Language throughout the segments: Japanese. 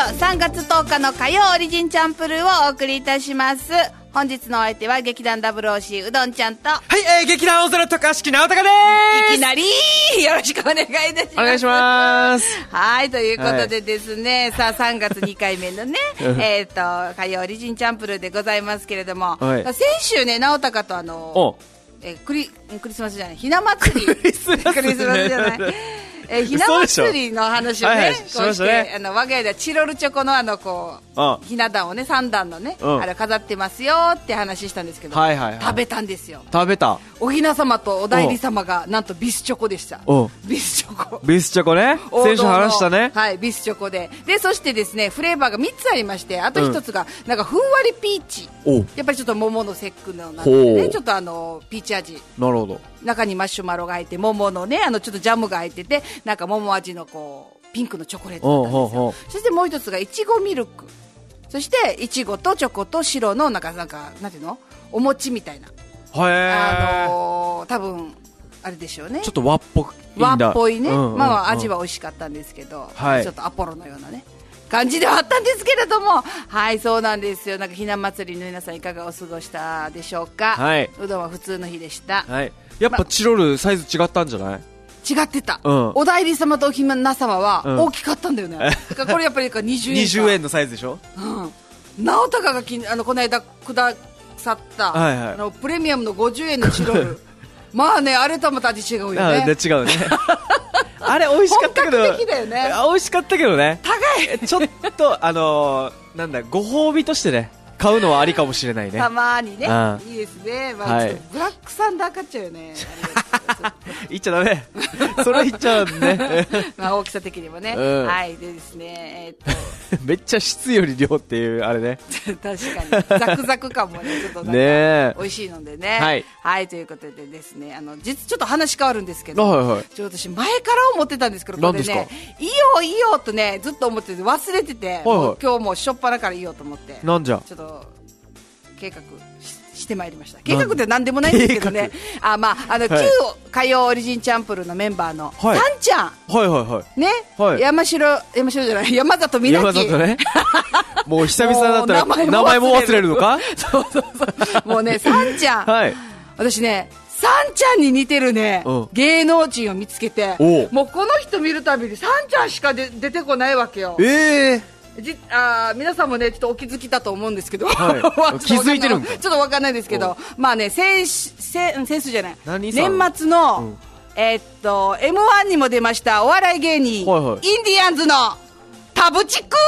3月10日の火曜オリジンチャンプルーをお送りいたします。本日のお相手は劇団 WOC うどんちゃんと、 はい、劇団大空高敷直隆でーす。 いきなりよろしくお願いいたします。 お願いします。 はい、ということでですね、さあ3月2回目のね火曜オリジンチャンプルーでございますけれども、 はい、 先週ね、直隆とクリスマスじゃない、ひな祭りクリスマスじゃないひな祭りの話をね、 はいはい、 こうして、我が家ではチロルチョコのひな壇をね、3段のね、あれ飾ってますよって話したんですけど、 はいはいはい、 食べたんですよ。 食べた。 おひな様とお代理様がなんとビスチョコでした。ビスチョコ。 ビスチョコね。先週話したね。 はい、ビスチョコで。で、そしてですね、フレーバーが3つありまして、あと1つが、なんかふんわりピーチ。やっぱりちょっと桃の節句のなんでね、ちょっとピーチ味。 なるほど。 中にマッシュマロが入って、桃のね、ちょっとジャムが入ってて、なんか桃味のピンクのチョコレートだったんですよ。そしてもう一つがいちごミルク。そしていちごとチョコと白のなんていうの、お餅みたいな。多分あれでしょうね。 ちょっと和っぽいね。まあ味は美味しかったんですけど、ちょっとアポロのようなね。感じではあったんですけれども、はい、そうなんですよ。なんかひな祭りの皆さんいかがお過ごしたでしょうか。はい、うどんは普通の日でした。 はい、やっぱチロルサイズ違ったんじゃない？ 違ってた。お代理様とおひな様は大きかったんだよね。これやっぱり20円のサイズでしょ。 直隆がこの間くださった、プレミアムの50円のチロルまあね、あれとはまた味違うよね。 違うねあれ美味しかったけど、 本格的だよね。 美味しかったけどね、 高いちょっとなんだ、ご褒美としてね、買うのはありかもしれないね。 たまにね、いいですね。まあ、ちょっとブラックサンダー買っちゃうよね。 言っちゃダメそれ言っちゃうねまあ大きさ的にもね、はいでですね、 めっちゃ質より量っていうあれね確かにザクザク感もね、ちょっとなんか美味しいのでね、はいということでですね、実ちょっと話変わるんですけど、ちょっと私前から思ってたんですけど、これね、いいよとねずっと思ってて忘れてて、今日もしょっぱなからいいよと思って、 なんじゃちょっと計画してまいりました。計画って何でもないんですけどね、旧火曜オリジンチャンプルのメンバーのさんちゃんね、山城じゃない、山里美奈山里ねもう久々だったら名前も忘れるのかそうもうね、さんちゃん、私ね、さんちゃんに似てるね、芸能人を見つけて、もうこの人見るたびにさんちゃんしか出てこないわけよ。皆さんもね、ちょっとお気づきだと思うんですけど、気づいてるんか、 ちょっとわかんないですけど、まあね、先週じゃない、年末の、M1 にも出ましたお笑い芸人、インディアンズの田淵く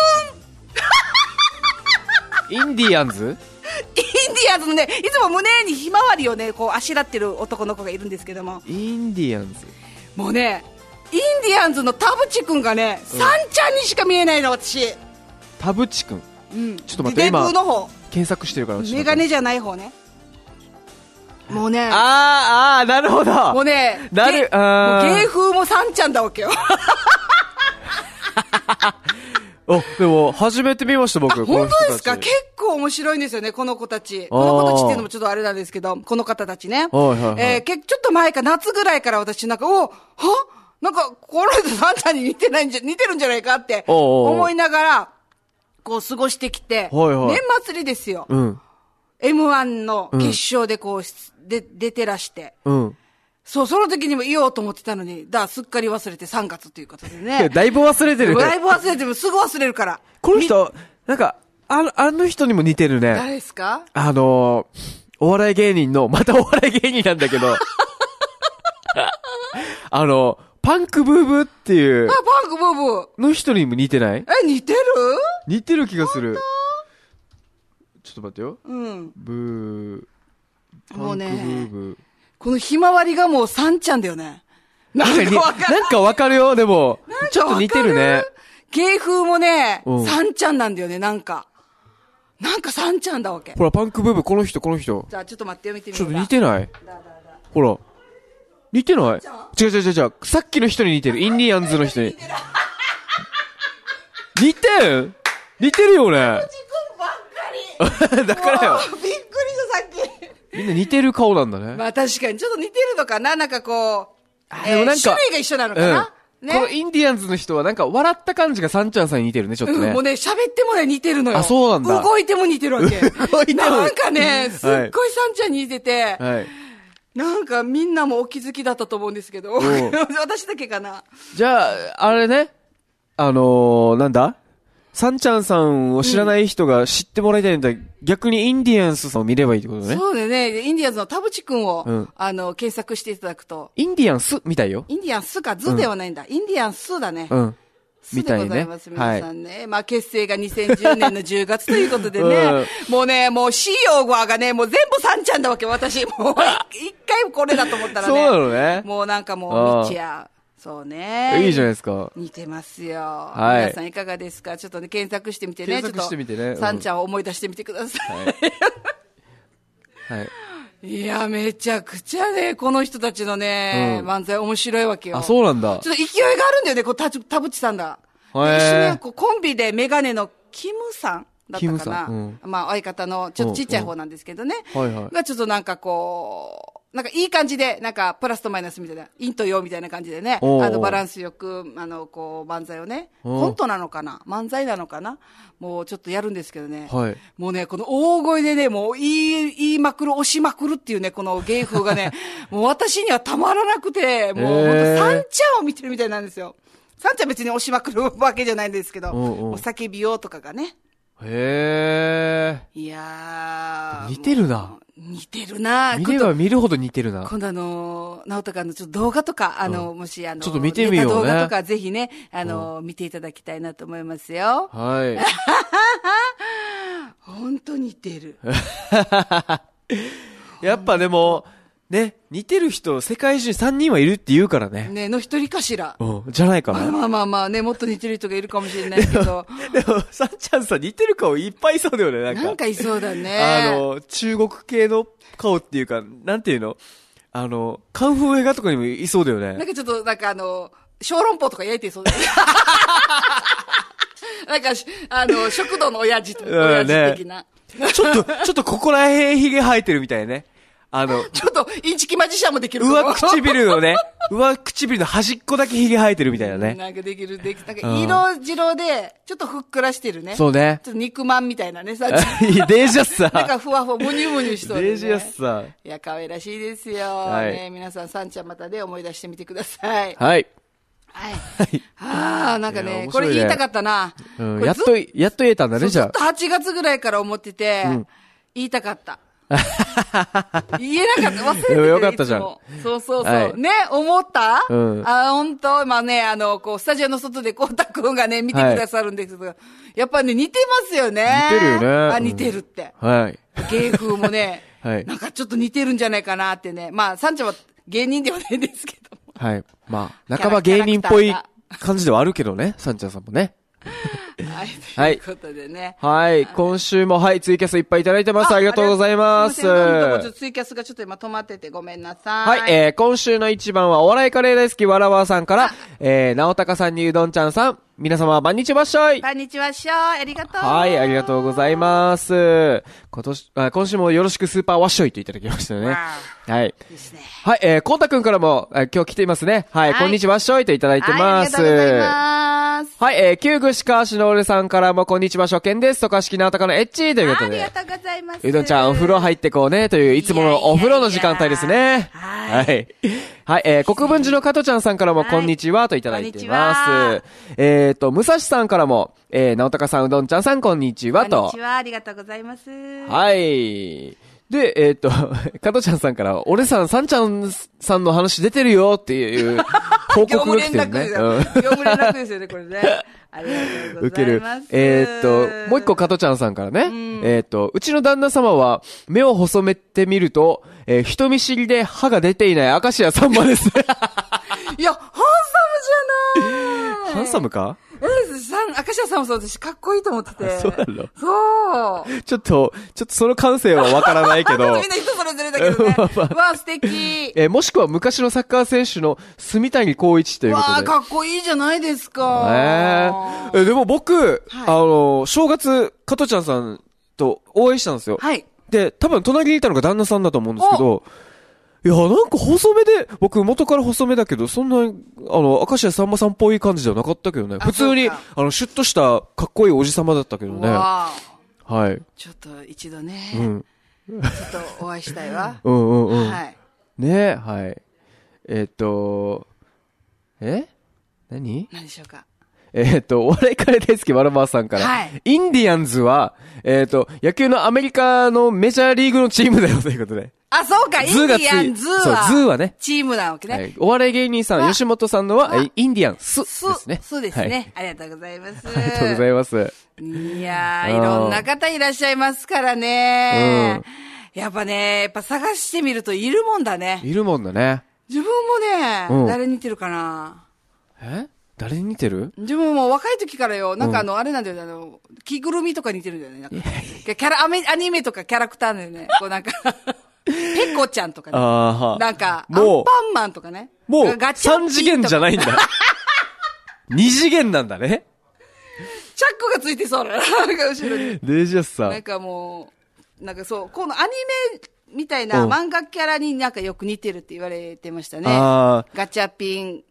んインディアンズのね、いつも胸にひまわりをね、こうあしらってる男の子がいるんですけども、 インディアンズ、 もうね、インディアンズの田淵くんがね、さんちゃんにしか見えないの、私。 田淵くん、ちょっと待って、今検索してるから、 メガネじゃない方ね。もうね、 なるほど、 もうね、芸風もさんちゃんだわけよでも初めて見ました、僕。 本当ですか？結構面白いんですよね、この子たち。この子たちっていうのもちょっとあれなんですけど、この方たちね、ちょっと前か夏ぐらいから私なんか、なんかこの人さんちゃんに似てるんじゃないかって思いながらこう過ごしてきて、年末にですよ、M1 の決勝でこう出てらして、その時にも言おうと思ってたのに、すっかり忘れて3月ということでね。 だいぶ忘れてるね。 だいぶ忘れてる、すぐ忘れるから。 この人、なんか、あの人にも似てるね。 誰ですか？ お笑い芸人の、またお笑い芸人なんだけど、パンクブーブーっていう。 パンクブーブーの人にも似てない？ 似てる？ 似てる気がする。ちょっと待ってよ。ブー。パンクブーブー。 このひまわりがもうさんちゃんだよね。 なんかわかるよ、でも。ちょっと似てるね。 芸風もね、さんちゃんなんだよね、なんかさんちゃんだわけ。 ほら、パンクブーブー、この人。 じゃあちょっと待ってよ、見てみようか。ちょっと似てない？ほら。似てない？違う。さっきの人に似てる。インディアンズの人に。似てるよね。だからよ。 びっくりした、さっき。 みんな似てる顔なんだね。 まあ確かに、ちょっと似てるのかな、なんかこう。 でもなんか種類が一緒なのかな。 ね。 このインディアンズの人はなんか笑った感じがサンちゃんさんに似てるね、ちょっとね。 もうね、喋ってもね、似てるのよ。 あ、そうなんだ。 動いても似てるわけ。 動いても。 なんかね、すっごいサンちゃんに似てて、 はい。 なんかみんなもお気づきだったと思うんですけど、私だけかな。 じゃあ、あれね、なんだサンちゃんさんを知らない人が知ってもらいたいんだ、逆にインディアンスさんを見ればいいってことね。 そうだね。インディアンスの田淵くんを、検索していただくと。 インディアンスみたいよ。 インディアンスか、ズではないんだ。インディアンスだね。 うん。 みたいね。ございます、皆さんね。まあ、結成が2010年の10月ということでね。もうね、もう C 用語がね、もう全部サンちゃんだわけ、私。もう、一回これだと思ったらね。 そうなのね。 もうなんかもう、見ちゃう。そうね。 いいじゃないですか。 似てますよ。 はい。 皆さんいかがですか？ちょっとね、検索してみてね。 検索してみてね。 サンちゃんを思い出してみてください。 はい。 いや、めちゃくちゃね、この人たちのね、漫才面白いわけよ。 あ、そうなんだ。 ちょっと勢いがあるんだよね、こう、田淵さんだ。一緒にこうコンビでメガネのキムさんだったかな。まあ、相方の、ちょっとちっちゃい方なんですけどね。がちょっとなんかこう、なんかいい感じで、なんかプラスとマイナスみたいな、陰と陽みたいな感じでね、バランスよく、こう、漫才をね、コントなのかな漫才なのかなもうちょっとやるんですけどね。もうね、この大声でね、もう言いまくる、押しまくるっていうね、この芸風がね、もう私にはたまらなくて、もうほんとサンちゃんを見てるみたいなんですよ。サンちゃん別に押しまくるわけじゃないんですけど、お叫びようとかがね。 へー。いやー。 似てるな。 似てるな。 見れば見るほど似てるな。 今度直人のちょっと動画とか、もしちょっと見てみようね。 動画とかぜひね、見ていただきたいなと思いますよ。 はい。 本当似てる。 やっぱでも、ね、似てる人、世界中3人はいるって言うからね。 ね、の一人かしら。 じゃないかな。 まあね、もっと似てる人がいるかもしれないけど。 でも、サンちゃんさん似てる顔いっぱいいそうだよね、 なんかいそうだね。 中国系の顔っていうか、なんていうのカンフー映画とかにもいそうだよね。 なんかちょっと、なんか小籠包とか焼いてそうだよね。なんか、食堂の親父的な。 ちょっとここら辺ヒゲ生えてるみたいね。 ちょっと、インチキマジシャンもできる。 上唇の端っこだけヒゲ生えてるみたいなね。 なんかできる。なんか色白で、ちょっとふっくらしてるね。 そうね。 ちょっと肉まんみたいなね、さ。 デージャスさ。 なんかふわふわ、むにゅむにしとる、ね。 デージャスさ。 いや、可愛らしいですよ。ね、皆さん、サンちゃんまたで思い出してみてください。 はい。 なんかね、これ言いたかったな。 やっと言えたんだね、じゃあ。 ずっと8月ぐらいから思ってて、言いたかった。言えなかった。忘れてる。 よかったじゃん。 そう。ね、思った本当まあね、こう、スタジオの外でコウタくんがね、見てくださるんですけど、やっぱね、似てますよね。 似てるよね。 似てるって。 はい。 芸風もね、なんかちょっと似てるんじゃないかなってね。まあ、サンちゃんは芸人ではないんですけど。 はい。まあ、半ば芸人っぽい感じではあるけどね、サンちゃんさんもね。 はい。ということでね。 はい。今週も、ツイキャスいっぱいいただいてます。ありがとうございます。 ツイキャスがちょっと今止まっててごめんなさい。 はい。今週の一番は、お笑いカレー大好きわらわさんから、直高さんにうどんちゃんさん、皆様、こんにちはっしょい。 こんにちはっしょい。ありがとう。 はい、ありがとうございます。今週もよろしくスーパーわっしょいといただきましたね。はい。 ですね。 はい、こうたくんからも、今日来ていますね。はい、こんにちはっしょいといただいてます。 ありがとうございます。 はい、旧具しかしのおるさんからも、こんにちは、初見です。とかしきなおたかのエッチということで。 ありがとうございます。 うどんちゃん、お風呂入ってこうね、という、いつものお風呂の時間帯ですね。はい。はい、国分寺の加トちゃんさんからも、こんにちは、といただいてます。武蔵さんからも、直高さん、うどんちゃんさん、こんにちは、と。 こんにちは、ありがとうございます。 はい。で、加トちゃんさんから、俺さん、さんちゃんさんの話出てるよっていう報告が来てるね。 業務連絡ですよね、これね。ありがとうございます。 もう一個加トちゃんさんからね。うちの旦那様は、目を細めてみると、人見知りで歯が出ていない明石家さんまですね。 いや、ハンサムじゃない。 ハンサムか？ 明石家さんもそう私かっこいいと思ってて。 そうなの？ そう。 ちょっとその感性はわからないけど。 みんな人それぞれだけどね。わあ、素敵。 もしくは昔のサッカー選手の住谷光一ということで。 わあ、かっこいいじゃないですか。 でも僕、正月、加トちゃんさんとお会いしたんですよ。 はい。 で、多分隣にいたのが旦那さんだと思うんですけど、 いや、なんか細めで、僕元から細めだけど、そんな、明石家さんまさんっぽい感じではなかったけどね。普通に、シュッとしたかっこいいおじさまだったけどね。はい。 ちょっと一度ね。うん。ちょっとお会いしたいわ。 うんうんうん。はい。ね、はい。何でしょうか。 お笑いカレー大好きマルバーさんから。はい。インディアンズは、野球のアメリカのメジャーリーグのチームだよということで。 あ、そうか、インディアンズは。 そう、ズーはね。 チームなわけね。はい。 お笑い芸人さん、吉本さんのは、インディアンスですね。 そうですね。ありがとうございます。 ありがとうございます。 いやー、いろんな方いらっしゃいますからね。やっぱ探してみるといるもんだね。 いるもんだね。 自分もね、誰に似てるかな。 誰に似てる？ 自分も若い時からよ、なんかあれなんだよ、着ぐるみとか似てるんだよね。なんかアニメとかキャラクターだよね。こうなんか、ペコちゃんとかね。なんか、アンパンマンとかね。 もう、3次元じゃないんだ。2次元なんだね。 チャックがついてそうな。なんか後ろに。 デジャスさん。 なんかもう、なんかそう、このアニメみたいな漫画キャラになんかよく似てるって言われてましたね。ガチャピン。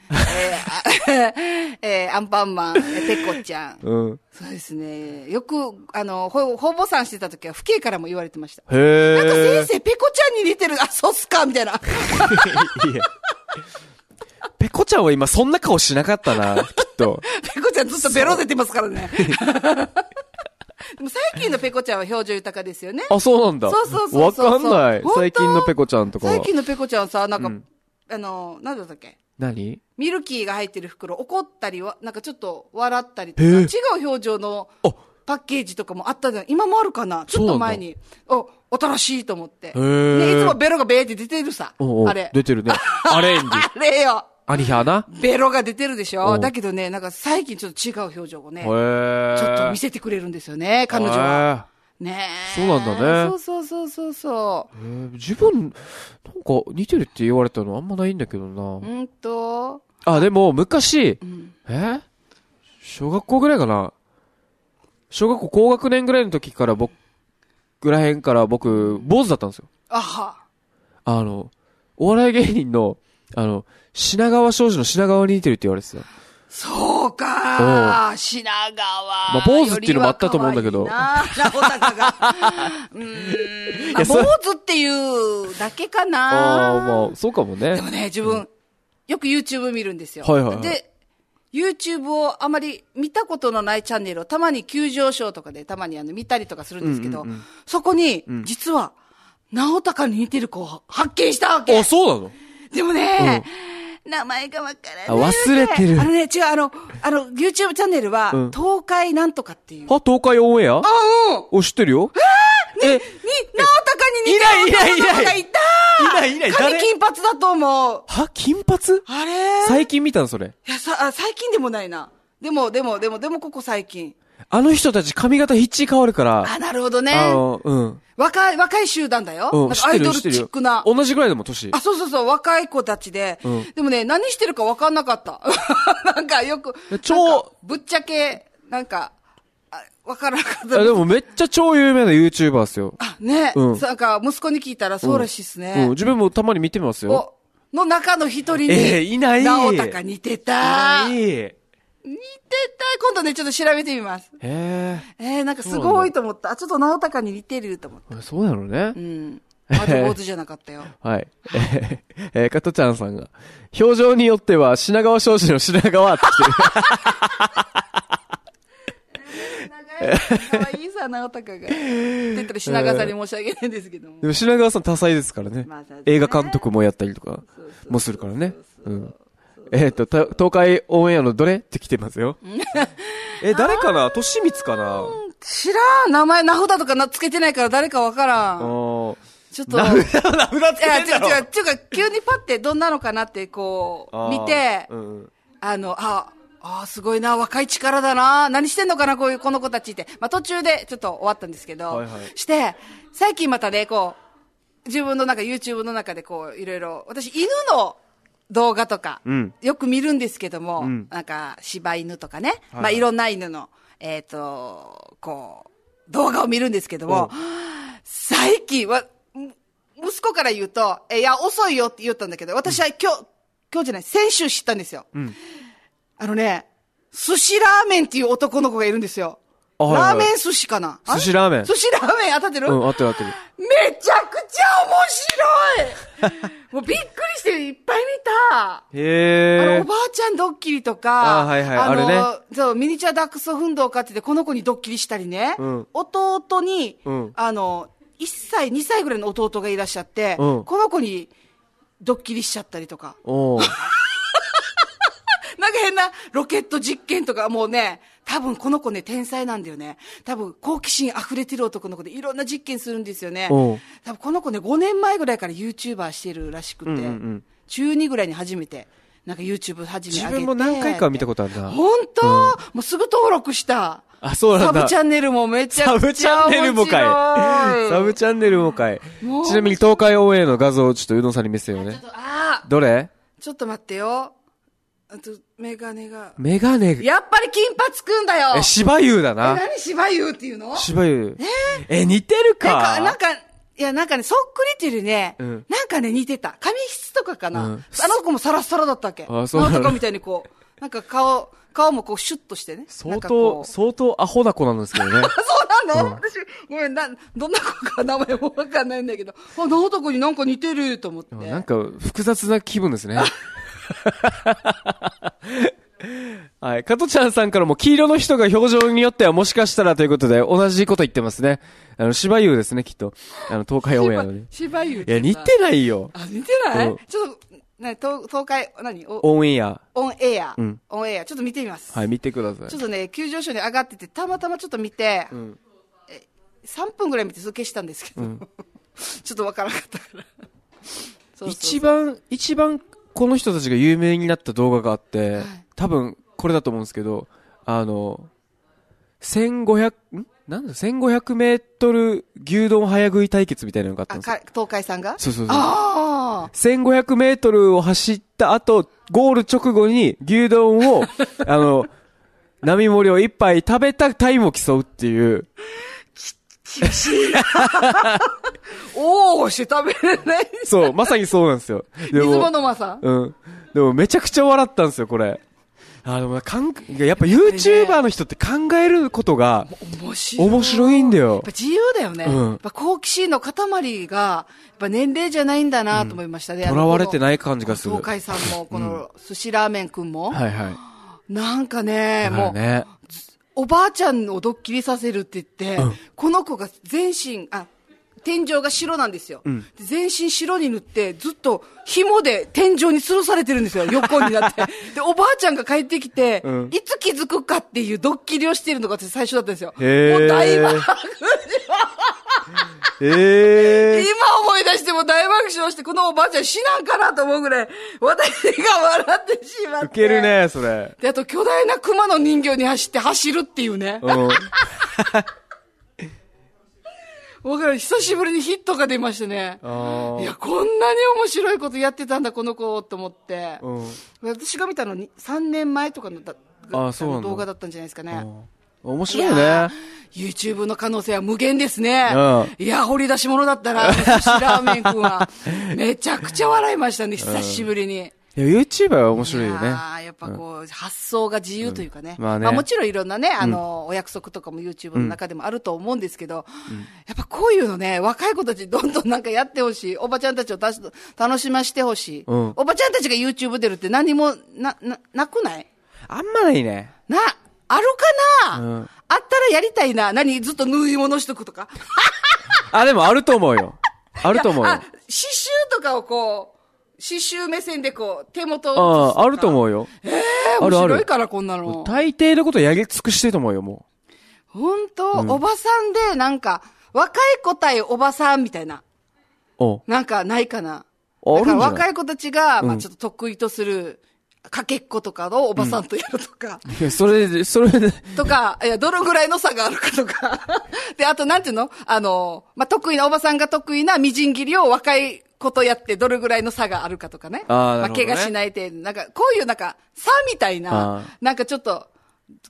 アンパンマン、ペコちゃん。そうですね。よく、ほぼさんしてた時は、父兄からも言われてました。なんか先生、ペコちゃんに似てる。あ、そうっすかみたいな。いやペコちゃんは今そんな顔しなかったな、きっと。 ペコちゃんずっとベロ出てますからね。でも最近のペコちゃんは表情豊かですよね。 あ、そうなんだ。 そう。 わかんない。最近のペコちゃんとかは。 最近のペコちゃんさ、なんか、なんだったっけ？ 何？ ミルキーが入ってる袋、怒ったりは、なんかちょっと笑ったりとか、違う表情のパッケージとかもあったじゃん。今もあるかな？ちょっと前に。新しいと思って。ね、いつもベロがベーって出てるさ。あれ。 出てるね。アレンジ。 あれよ。 アニヒャーな。 ベロが出てるでしょ？だけどね、なんか最近ちょっと違う表情をね、ちょっと見せてくれるんですよね、彼女は。ねえ。そうなんだね。そう。 自分、なんか似てるって言われたのあんまないんだけどな。でも昔、小学校ぐらいかな。小学校高学年ぐらいの時から僕、坊主だったんですよ。お笑い芸人の、品川庄司の品川に似てるって言われてたよ。 そうかー、品川。 坊主っていうのもあったと思うんだけど。 坊主っていうだけかな。 そうかもね。 でもね、自分、よく YouTube 見るんですよ。 はい。 で、YouTube をあまり見たことのないチャンネルをたまに急上昇とかでたまに見たりとかするんですけど、そこに、実は、直隆に似てる子を発見したわけ。 あ、そうなの？ でもね、名前がわからない。 忘れてる。 違う、YouTube チャンネルは、東海なんとかっていう。 東海オンエア？知ってるよ。 直隆に似てる男がいた。 いない。 髪金髪だと思う。 金髪？ あれ？ 最近見たのそれ。 いや、最近でもないな。でも、ここ最近。 あの人たち髪型ヒッチ変わるから。 なるほどね。若い集団だよ。なんかアイドルチックな。 同じぐらいでも年。 そう、若い子たちで。でもね、何してるか分かんなかった。なんかよく、ぶっちゃけ、なんか、分からなかった。 でもめっちゃ超有名な YouTuber ですよ。 ね。なんか、息子に聞いたらそうらしいっすね。 自分もたまに見てますよ。 の中の一人に。 いない。 直隆似てた。 似てた。今度ね、ちょっと調べてみます。なんかすごいと思った。ちょっと直隆に似てると思った。 そうなのね。 まず坊主じゃなかったよ。 はい。加トちゃんさんが、表情によっては品川庄司の品川って来てる。 かわいいさ、直隆が。って言ったら品川さんに申し訳ないんですけども。 でも品川さん多彩ですからね。映画監督もやったりとかもするからね。東海オンエアのどれって来てますよ。誰かな？利光かな？ 知らん。名前、名札とかつけてないから誰かわからん。ちょっと。 名札つけてんだろ。 違う、急にパってどんなのかなってこう、見て、すごいな、若い力だな、何してんのかな、この子たちって。途中でちょっと終わったんですけど、して、最近またね、自分のYouTube の中でいろいろ、私、犬の動画とか、よく見るんですけども、なんか、柴犬とかね、いろんな犬の、動画を見るんですけども、最近は、 息子から言うと、いや、遅いよって言ったんだけど、私は今日じゃない、先週知ったんですよ。寿司ラーメンっていう男の子がいるんですよ。ラーメン寿司かな？ 寿司ラーメン。 寿司ラーメン当たってる？ 合ってる。 めちゃくちゃ面白いもうびっくりしていっぱい見た。 へー。 おばあちゃんドッキリとか、 はいはい、あれね。 そう、ミニチュアダックスフンドを飼ってて、この子にドッキリしたりね。弟に、1歳、2歳ぐらいの弟がいらっしゃって、この子にドッキリしちゃったりとか。なんか変なロケット実験とか、もうね、多分この子ね、天才なんだよね。多分好奇心溢れてる男の子でいろんな実験するんですよね。多分この子ね、5年前ぐらいから YouTuber してるらしくて、中2ぐらいに初めて、なんか YouTube 始め上げて。 自分も何回か見たことあるな。 本当、もうすぐ登録した。 そうなんだ。 サブチャンネルもめちゃくちゃ面白い。 サブチャンネルもかい。ちなみに東海オンエアの画像をちょっとうどんさんに見せようね。どれ？ ちょっと待ってよ。メガネが。やっぱり金髪くんだよ。 芝優だな。 何芝優っていうの？ 芝優。似てるか。 なんかね、そっくりっていうよりね、なんかね、似てた。髪質とかかな。あの子もサラッサラだったっけ？そうなんだ。男みたいにこう、なんか顔もこうシュッとしてね。 相当アホな子なんですけどね。 そうなの？私、ごめん、どんな子か名前もわかんないんだけど、直人子になんか似てると思って。 なんか複雑な気分ですね。はい。加トちゃんさんからも黄色の人が表情によってはもしかしたらということで同じこと言ってますね。芝優ですね、きっと。東海オンエアのね。 芝優。 いや、似てないよ。 似てない？ちょっと、東海、 オンエア。 オンエア。ちょっと見てみます。 はい、見てください。 ちょっとね、急上昇に上がってて、たまたまちょっと見て、3分ぐらい見て消したんですけど、ちょっとわからなかったから。 一番、この人たちが有名になった動画があって、多分これだと思うんですけど、1500メートル牛丼早食い対決みたいなのがあったんですよ。 東海さんが？ そう。1500メートルを走った後、ゴール直後に牛丼を、並盛りを一杯食べたタイムを競うっていう。 厳しいなして食べれない。 そう、まさにそうなんですよ。 水物まさ。 でもめちゃくちゃ笑ったんですよ、これ。でもやっぱ YouTuber の人って考えることが面白いんだよ。 やっぱ自由だよね。やっぱ好奇心の塊が、やっぱ年齢じゃないんだなと思いましたね。 囚われてない感じがする。 東海さんも、この寿司ラーメンくんも。 はいはい。 なんかね、もう、おばあちゃんをドッキリさせるって言って、この子が全身、天井が白なんですよ。全身白に塗って、ずっと紐で天井に吊るされてるんですよ。横になって。で、おばあちゃんが帰ってきて、いつ気づくかっていうドッキリをしてるのが私最初だったんですよ。もう大爆笑。今思い出しても大爆笑して、このおばあちゃん死なんかなと思うぐらい、私が笑ってしまって。 ウケるね、それ。 で、あと巨大な熊の人形に走るっていうね。僕ら久しぶりにヒットが出ましてね。いや、こんなに面白いことやってたんだ、この子、と思って。私が見たのに3年前とかの動画だったんじゃないですかね。 面白いね。 YouTube の可能性は無限ですね。いや、掘り出し物だったな、寿司ラーメンくんは。めちゃくちゃ笑いましたね、久しぶりに。 いや、YouTuber は面白いよね。 やっぱこう、発想が自由というかね。もちろんいろんなね、お約束とかも YouTube の中でもあると思うんですけど、やっぱこういうのね、若い子たちどんどんなんかやってほしい。おばちゃんたちを楽しましてほしい。おばちゃんたちが YouTube 出るって何もなくない？ あんまないね。 あるかな？あったらやりたいな。ずっと縫い物しとくとか。 でもあると思うよ。あると思うよ。 刺繍とかをこう、刺繍目線でこう、手元を。 あると思うよ。 面白いからこんなの。 大抵のことやり尽くしてると思うよ、もう。ほんと、おばさんでなんか、若い子対おばさんみたいな。なんかないかな。だから若い子たちが、ちょっと得意とする、かけっことかのおばさんとやるとか。 いや、それで。 とか、どのぐらいの差があるかとか。で、あとなんていうの？得意な、おばさんが得意なみじん切りを若いことやってどれぐらいの差があるかとかね。怪我しない程度。なんか、こういうなんか、差みたいな、なんかちょっと、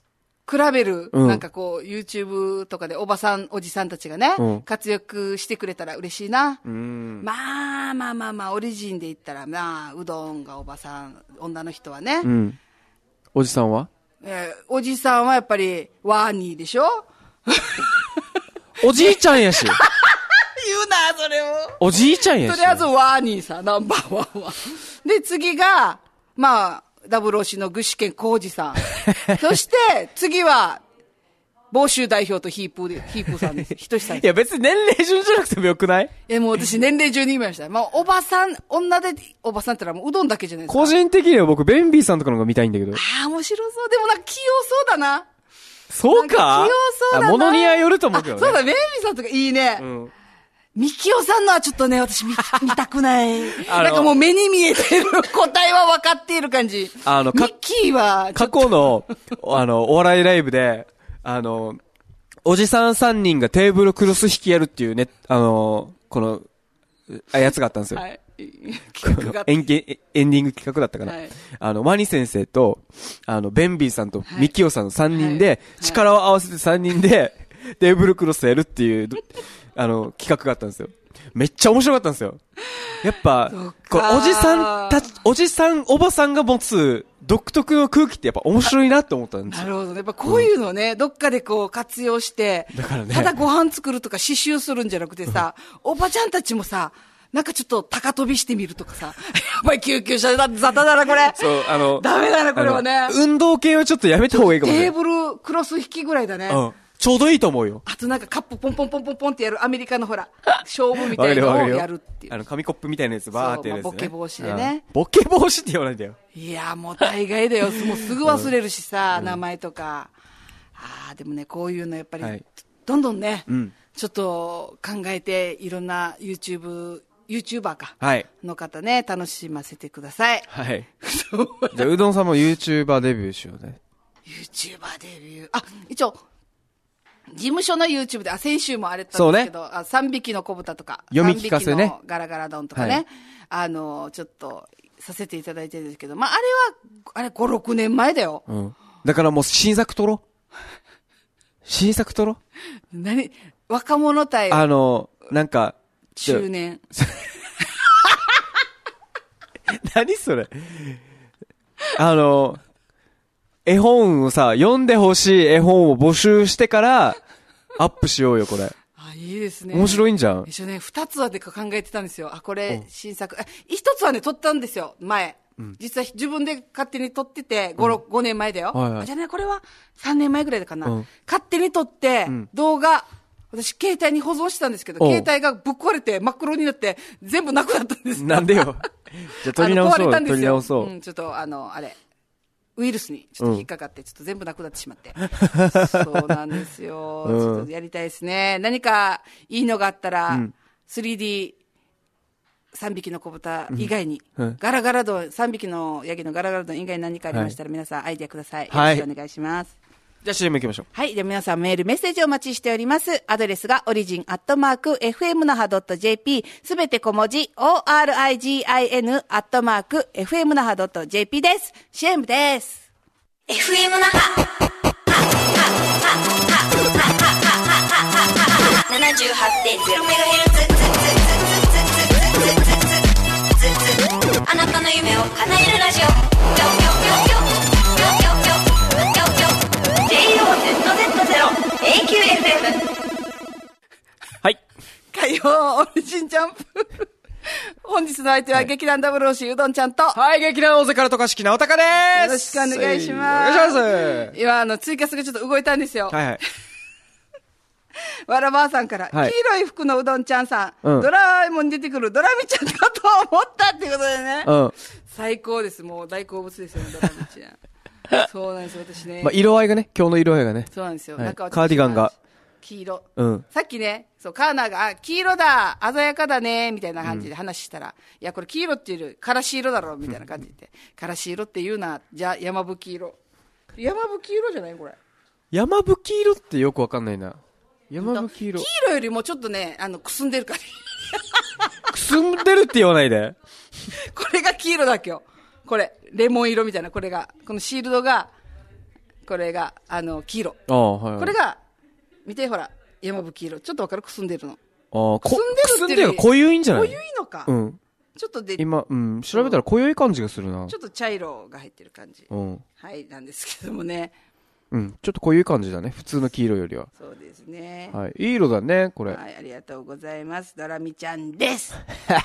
比べる、なんかこう、YouTube とかでおばさん、おじさんたちがね、活躍してくれたら嬉しいな。まあ、オリジンで言ったら、まあ、うどんがおばさん、女の人はね。 おじさんはおじさんはやっぱり、ワーニーでしょおじいちゃんやし。 言うな、それを。 おじいちゃんやし。 とりあえずワーニーさ、ナンバーワンは。で、次が、まあ、ダブルオシの具志堅浩二さん。そして、次は、房州代表とヒープーさんです。ひとしさん。 いや、別に年齢順じゃなくてもよくない？ いや、もう私年齢順に言いました。もう、おばさん、女で、おばさんってのはもううどんだけじゃないですか。 個人的には僕、ベンビーさんとかの方が見たいんだけど。 ああ、面白そう。でもなんか器用そうだな。 そうか？ 器用そうだな。 物にはよると思うけどね。 そうだ、ベンビーさんとかいいね。ミキオさんのはちょっとね、私見たくない。なんかもう目に見えてる答えは分かっている感じ。ミッキーは。 過去の、お笑いライブで、おじさん3人がテーブルクロス引きやるっていうね、この、やつがあったんですよ。はい。企画がエンディング企画だったかな。はい、ワニ先生と、ベンビーさんとミキオさんの3人で、力を合わせて3人で、テーブルクロスやるっていう、企画があったんですよ。めっちゃ面白かったんですよ。やっぱ、おじさん、おばさんが持つ独特の空気ってやっぱ面白いなって思ったんですよ。 なるほど。やっぱこういうのね、どっかでこう活用して、だからね、ただご飯作るとか刺繍するんじゃなくてさ、おばちゃんたちもさ、なんかちょっと高飛びしてみるとかさ、やっぱり救急車だって雑多だな、これ。そう、ダメだな、これはね。 運動系はちょっとやめた方がいいかもね。 テーブルクロス引きぐらいだね。 ちょうどいいと思うよ。 あとなんかカップポンポンポンポンポンってやるアメリカのほら、勝負みたいなのをやるっていう。 紙コップみたいなやつバーってやるやつね。 ボケ防止でね。 ボケ防止って言わないんだよ。 いや、もう大概だよ。もうすぐ忘れるしさ、名前とか。でもね、こういうのやっぱり、どんどんね、ちょっと考えて、いろんなYouTuber か。の方ね、楽しませてください。 はい。じゃあ、うどんさんも YouTuber デビューしようね。 YouTuber デビュー。一応、事務所の YouTube で、先週もあれだったんですけど、3匹の子豚とか、 読み聞かせね。 3匹のガラガラ丼とかね、ちょっと、させていただいてるんですけど、まあ、あれ5、6年前だよ。 だからもう新作撮ろう。新作撮ろう。 若者対。 なんか、 中年。 何それ。絵本をさ、読んでほしい絵本を募集してから、アップしようよ、これ。 いいですね。 面白いんじゃん。 一緒ね、2つはで考えてたんですよ。これ、新作。1つはね、撮ったんですよ、前。実は自分で勝手に撮ってて、5年前だよ。じゃあね、これは3年前ぐらいかな。勝手に撮って、動画、私、携帯に保存してたんですけど、携帯がぶっ壊れて真っ黒になって、全部なくなったんです。 なんでよ。じゃあ撮り直そう。撮り直そう。 ちょっとあれ。ウイルスにちょっと引っかかって、ちょっと全部なくなってしまって。そうなんですよ。ちょっとやりたいですね。何かいいのがあったら、3D、3匹の子豚以外に、ガラガラ丼、3匹のヤギのガラガラ丼以外に何かありましたら、皆さんアイディアください。よろしくお願いします。 じゃあ CM 行きましょう。 はい。では皆さんメール、メッセージをお待ちしております。アドレスがorigin@fmnaha.jp すべて小文字 origin@fmnaha.jp です。CM です。 FM 那覇 78.0MHz あなたの夢を叶えるラジオJOZZ0AQFM はい。 火曜オリジンジャンプ。本日の相手は劇団ダブルオシうどんちゃんと。 はい、劇団大阪渡嘉敷直隆です。 よろしくお願いします。 お願いします。 今、ツイキャスがちょっと動いたんですよ。 はいはい。 わらばあさんから、黄色い服のうどんちゃんさん、ドラえもんに出てくるドラミちゃんかと思ったっていうことでね。最高です。もう大好物ですよね、ドラミちゃん。そうなんですよ、私ね。 まあ、色合いがね、今日の色合いがね。 そうなんですよ。 なんかカーディガンが。 黄色。さっきね、そう、カーナーが、黄色だ、鮮やかだね、みたいな感じで話したら、いや、これ黄色っていうより、からし色だろ、みたいな感じで。からし色って言うな、じゃあ、山吹色。山吹色じゃないこれ。 山吹色ってよくわかんないな。山吹色。 黄色よりもちょっとね、くすんでるから。 くすんでるって言わないで。 これが黄色だ、今日。これ、レモン色みたいな、これが。このシールドが、 これが、黄色。 はいはい。 これが、見て、ほら、山吹色。ちょっとわかる？くすんでるの。 くすんでるくすんでる濃ゆいんじゃない？ 濃ゆいのか。 うん。 ちょっとで、 今、調べたら濃ゆい感じがするな。 ちょっと茶色が入ってる感じ。 うん。 はい、なんですけどもね。 ちょっと濃ゆい感じだね。普通の黄色よりは。 そうですね。 はい。いい色だね、これ。 はい、ありがとうございます。ドラミちゃんです。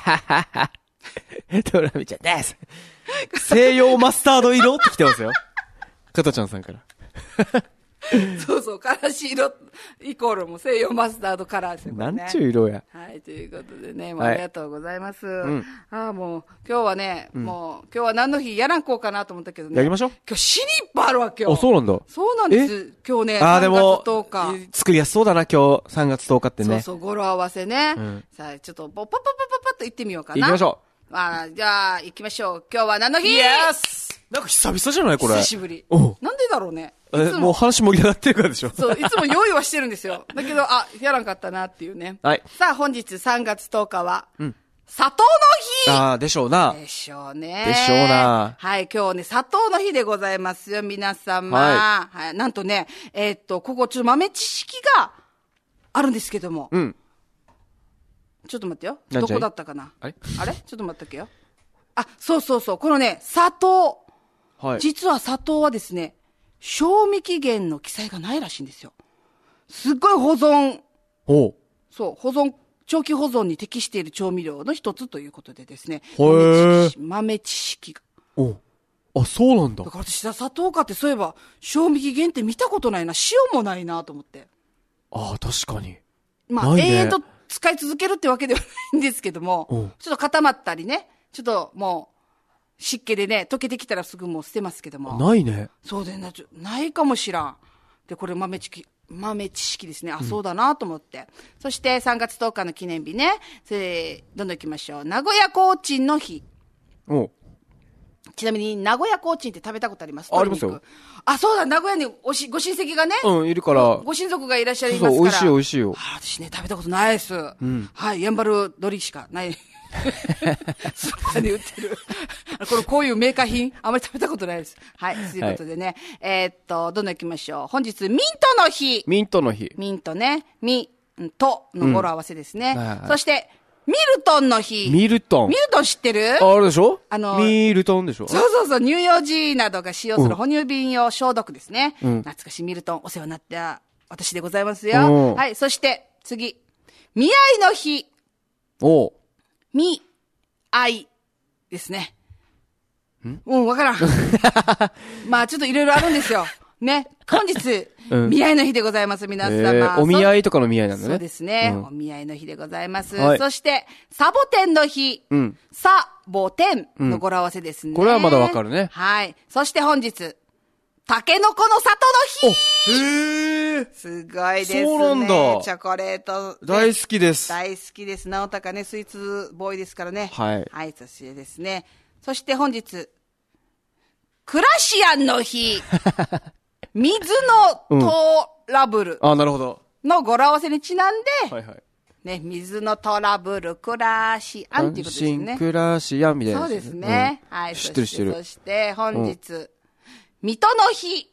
ドラミちゃんです。西洋マスタード色って来てますよ。加トちゃんさんから。 そうそう、からし色イコールも西洋マスタードカラーですよね。 なんちゅう色や。 はい、ということでね、もうありがとうございます。ああ、もう、今日はね、もう、今日は何の日やらんこうかなと思ったけどね。 やりましょう。 今日死にいっぱいあるわけよ。 あ、そうなんだ。 そうなんです。今日ね、 でも、 3月10日。 作りやすそうだな、今日、3月10日ってね。 そうそう、語呂合わせね。さあ、ちょっと、パッパッパッパッパッと行ってみようかな。 行きましょう。じゃあ、行きましょう。今日は何の日？ イエス！なんか久々じゃないこれ。 久しぶり。なんでだろうね。 もう話盛り上がってるからでしょ。 そう、いつも用意はしてるんですよ。だけど、やらんかったなっていうね。 はい。 さあ、本日3月10日は、砂糖の日でしょうな。 でしょうね。 でしょうな。 はい、今日ね、砂糖の日でございますよ、皆様。はい。なんとね、ここちょっと豆知識があるんですけども。ちょっと待ってよ。どこだったかな？あれちょっと待ってけよ。そうそうそう。このね、砂糖。はい。実は砂糖はですね、賞味期限の記載がないらしいんですよ。すっごい保存。そう、長期保存に適している調味料の一つということでですね。豆知識が。 そうなんだ。 だから私、砂糖かってそういえば、賞味期限って見たことないな。塩もないなと思って。 確かに。 永遠と使い続けるってわけではないんですけども、ちょっと固まったりね、ちょっともう、湿気でね、溶けてきたらすぐもう捨てますけども。 ないね。そうでね、ないかもしらん。で、これ豆知識ですね。そうだなと思って。そして3月10日の記念日ね。どんどん行きましょう。名古屋コーチンの日。ちなみに、名古屋コーチンって食べたことあります？ ありますよ。 そうだ、名古屋にご親戚がね。 いるから。 ご親族がいらっしゃいますから。 そう、美味しいよ。 私ね、食べたことないです。はい、やんばる鶏しかない。スーパーで売ってる。こういうメーカー品、あまり食べたことないです。はい、ということでね。どんどん行きましょう。本日、ミントの日。 ミントの日。 ミントね。ミントの語呂合わせですね。そして、ミルトンの日。 ミルトン知ってる？ あれでしょ？ミルトンでしょ？ そう。乳幼児などが使用する哺乳瓶用消毒ですね。懐かしいミルトン、お世話になった私でございますよ。はい、そして、次。見合いの日。見合いですね。わからん。ちょっといろいろあるんですよ。ね。本日、見合いの日でございます、皆様。 お見合いとかの見合いなんだね。 そうですね。お見合いの日でございます。そして、サボテンの日。サボテンの語呂合わせですね。 これはまだわかるね。 はい。そして本日、タケノコの里の日。すごいですね。 そうなんだ。 チョコレート。 大好きです。 大好きです。直高ね、スイーツボーイですからね。 はい。 はい、そしてですね。そして本日、クラシアンの日。水のトラブル。 なるほど。 の語呂合わせにちなんで、ね、水のトラブル、クラシアンっていうことですね。 クラシアンみたいな。 そうですね。はい。 知ってる。 そして本日、水戸の日。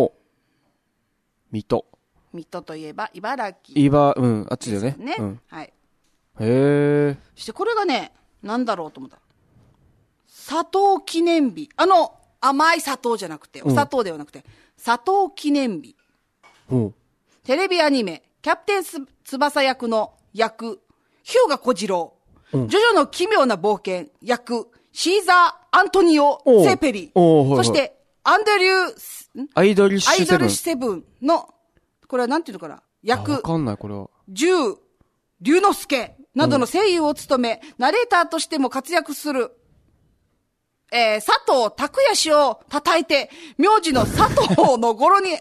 水戸。 水戸といえば、茨城。 あっちだよね。 はい。 そしてこれがね、なんだろうと思った。砂糖記念日。甘い砂糖じゃなくて、お砂糖ではなくて、砂糖記念日。テレビアニメ、キャプテン翼役の役、日向小次郎。ジョジョの奇妙な冒険、役、シーザー・アントニオ・セペリ。そして、アイドリッシュセブンの、これはなんていうのかな、役、 わかんない、これは。 龍之介などの声優を務め、ナレーターとしても活躍する、佐藤拓也氏を叩いて、名字の佐藤の語呂に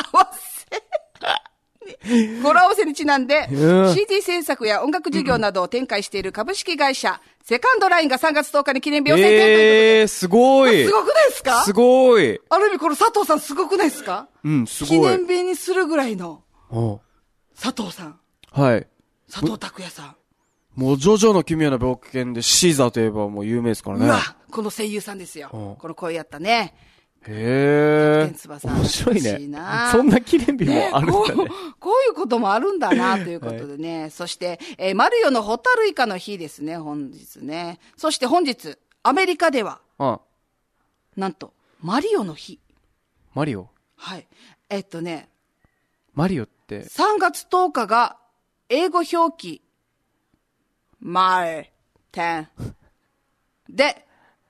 語呂合わせにちなんで、CD 制作や音楽事業などを展開している株式会社、セカンドラインが3月10日に記念日を制定ということで。 すごい。 すごくないですか？ すごい。 ある意味この佐藤さんすごくないですか？ すごい。 記念日にするぐらいの、佐藤さん。 はい。 佐藤拓也さん。 もうジョジョの奇妙な冒険でシーザーといえばもう有名ですからね。 この声優さんですよ。この声やったね。 へー。 面白いね。そんな記念日もあるんだね。 こういうこともあるんだな、ということでね。はい、そして、マリオのホタルイカの日ですね、本日ね。そして本日、アメリカでは、なんと、マリオの日。 マリオ？ はい。 マリオって。 3月10日が、英語表記、マリテン。で、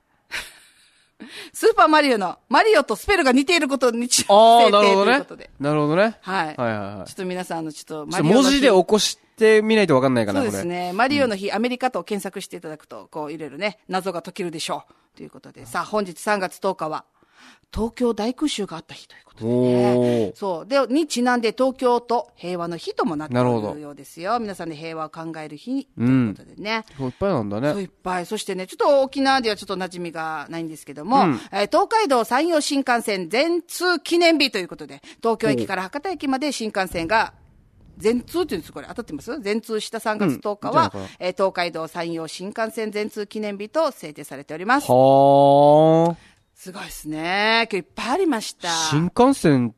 スーパーマリオの、マリオとスペルが似ていることに制定ということで。 なるほどね。 はい。 はいはいはい。 ちょっと皆さんちょっとマリオの日。 文字で起こしてみないとわかんないかな、 そうですね。マリオの日、アメリカと検索していただくと、こう、いろいろね、謎が解けるでしょう。ということで。さあ、本日3月10日は、東京大空襲があった日ということでね。そう。で、にちなんで東京都平和の日ともなっているようですよ。皆さんで平和を考える日ということでね。 いっぱいなんだね。 そういっぱい。そしてね、ちょっと沖縄ではちょっと馴染みがないんですけども、東海道山陽新幹線全通記念日ということで、東京駅から博多駅まで新幹線が全通って言うんです。これ当たってます？全通した3月10日は、東海道山陽新幹線全通記念日と制定されております。 はー。 すごいですね。今日いっぱいありました。 新幹線って、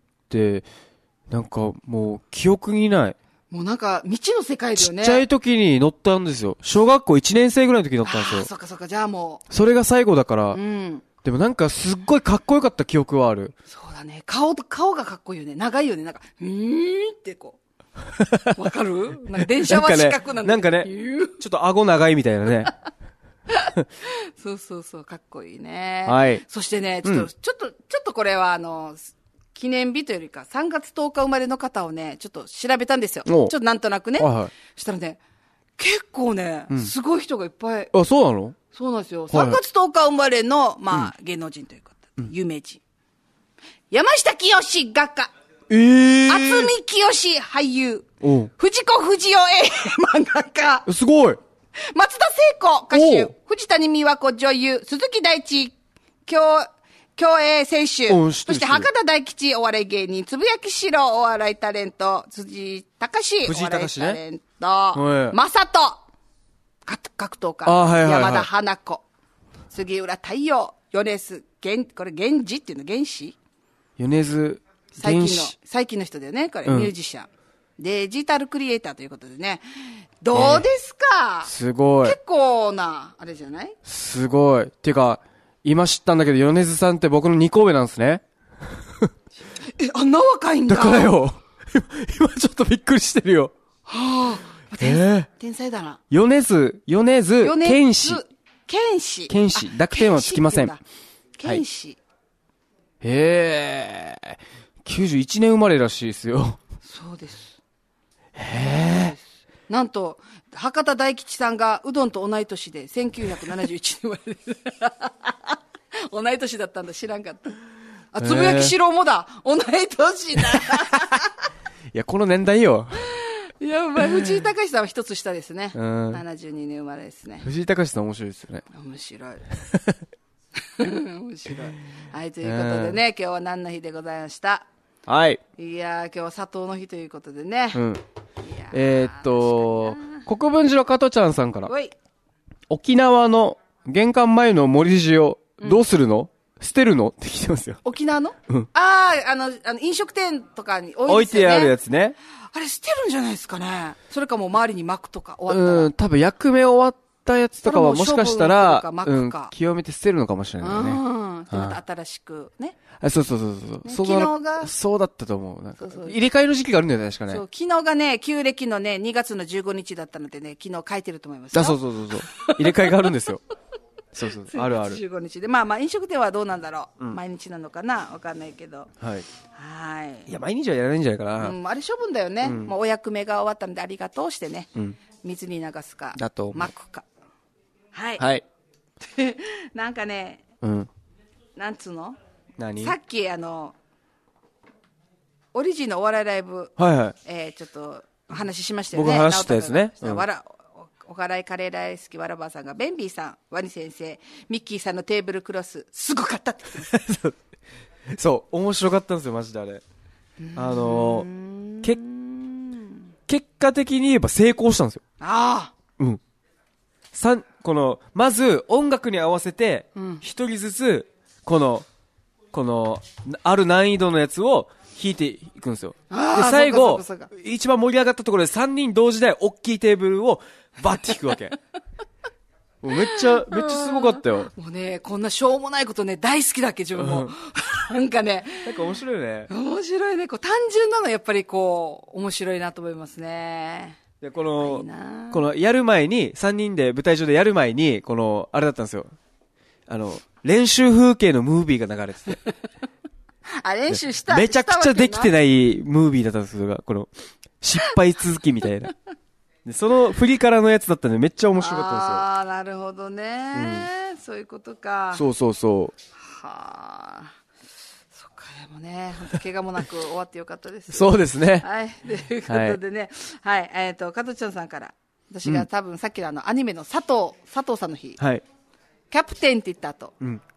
なんかもう記憶にない。 もうなんか未知の世界だよね。 ちっちゃい時に乗ったんですよ。小学校1年生ぐらいの時に乗ったんですよ。 そっかそっか、じゃあもう。それが最後だから。でもなんかすっごいかっこよかった記憶はある。 そうだね。顔がかっこいいよね。長いよね。なんか、ってこう。わかる？なんか電車は四角なんだなんかね、ちょっと顎長いみたいなね。 そうそうそう、かっこいいね。 はい。 そしてね、ちょっとこれは記念日というよりか、3月10日生まれの方をね、ちょっと調べたんですよ。ちょっとなんとなくね。したらね、結構ね、すごい人がいっぱい。 あ、そうなの？ そうなんですよ。3月10日生まれの、芸能人ということ。有名人。山下清画家。渥美清俳優。藤子不二雄漫画家。 すごい。 松田聖子歌手、藤谷美和子女優、鈴木大地競泳選手、そして博多大吉お笑い芸人、つぶやきしろお笑いタレント、辻隆お笑いタレント、まさと格闘家、山田花子、杉浦太陽、米津これ源氏っていうの？源氏？ 米津源氏。 最近の人だよね、これ、ミュージシャン。デジタルクリエイターということでね。どうですか？ すごい。 結構な、あれじゃない？ すごい。っていうか、今知ったんだけど、米津さんって僕の2個上なんですね。 あんな若いんだ。 だからよ。今ちょっとびっくりしてるよ。 はぁ、天才だな。 米津、剣士。濁点はつきません。 剣士。 91年生まれらしいですよ。 そうです。なんと、博多大吉さんがうどんと同い年で、1971年生まれです。同い年だったんだ、知らんかった。あ、つぶやきしろもだ。同い年だ。 いや、この年代よ。 いや、藤井隆さんは一つ下ですね。72年生まれですね。 藤井隆さん面白いですよね。 面白い。面白い。はい、ということでね、今日は何の日でございました。 はい。 いやー、今日は砂糖の日ということでね。 国分寺の加トちゃんさんから。沖縄の玄関前の盛り塩、どうするの？捨てるの？って聞いてますよ。 沖縄の？飲食店とかに置いてあるやつね。 あれ捨てるんじゃないですかね。それかもう周りに巻くとか終わったら。 多分役目終わったやつとかはもしかしたら、清めて捨てるのかもしれないね。 また新しくね。 そう。昨日が。そうだったと思う。なんか入れ替えの時期があるんだよね、確かね。 そう、昨日がね、旧暦のね、2月の15日だったのでね、昨日書いてると思いますよ。 そう。入れ替えがあるんですよ。そう。ある。 15日で。まあ飲食店はどうなんだろう。毎日なのかなわかんないけど。 はい。いや、毎日はやらないんじゃないかな。 あれ処分だよね。もうお役目が終わったのでありがとうしてね。水に流すか。 だと。 巻くか。はい。なんかね、なんつうの？ 何？ さっきオリジンのお笑いライブ、ちょっと話しましたよね。 僕話したやつね。 お笑いカレー大好きわらばーさんが、ベンビーさん、ワニ先生、ミッキーさんのテーブルクロス、すごかったって言ってます。 そう、面白かったんですよ、マジであれ。結果的に言えば成功したんですよ。まず音楽に合わせて、一人ずつ、 この、ある難易度のやつを引いていくんですよ。で、最後、一番盛り上がったところで3人同時で大きいテーブルをバッて引くわけ。もうめっちゃすごかったよ。 もうね、こんなしょうもないことね、大好きだっけ、自分も。なんかね。 なんか面白いよね。 面白いね。こう、単純なのやっぱりこう、面白いなと思いますね。 で、この、やる前に、3人で舞台上でやる前に、あれだったんですよ。練習風景のムービーが流れてて。 練習しためちゃくちゃできてないムービーだったんですよ。この、失敗続きみたいな。でその振りからのやつだったんでめっちゃ面白かったんですよ。 ああ、なるほどね、そういうことか。 そうそうそう。 はあ。そっか、でもね、本当怪我もなく終わってよかったです。 そうですね。 はい。ということでね、はい、加藤ちゃんさんから、私が多分さっきのアニメの佐藤さんの日。 はい。 キャプテンって言った後。